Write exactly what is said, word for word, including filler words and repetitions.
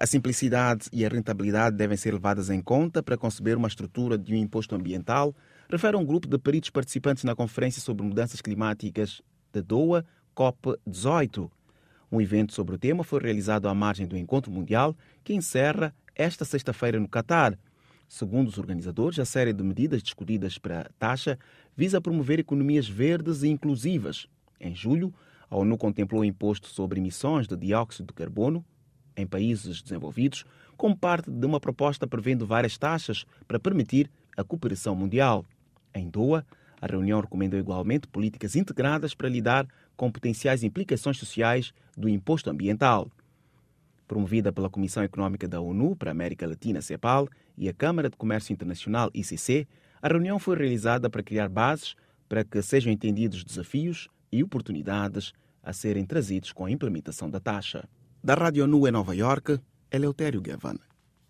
A simplicidade e a rentabilidade devem ser levadas em conta para conceber uma estrutura de um imposto ambiental, refere um grupo de peritos participantes na Conferência sobre Mudanças Climáticas de Doha, COP dezoito. Um evento sobre o tema foi realizado à margem do Encontro Mundial, que encerra esta sexta-feira no Catar. Segundo os organizadores, a série de medidas discutidas para a taxa visa promover economias verdes e inclusivas. Em julho, a ONU contemplou o imposto sobre emissões de dióxido de carbono em países desenvolvidos, como parte de uma proposta prevendo várias taxas para permitir a cooperação mundial. Em Doha, a reunião recomendou igualmente políticas integradas para lidar com potenciais implicações sociais do imposto ambiental. Promovida pela Comissão Económica da ONU para a América Latina, CEPAL, e a Câmara de Comércio Internacional, I C C, a reunião foi realizada para criar bases para que sejam entendidos desafios e oportunidades a serem trazidos com a implementação da taxa. Da Rádio ONU em Nova Iorque, Eleutério Gavan.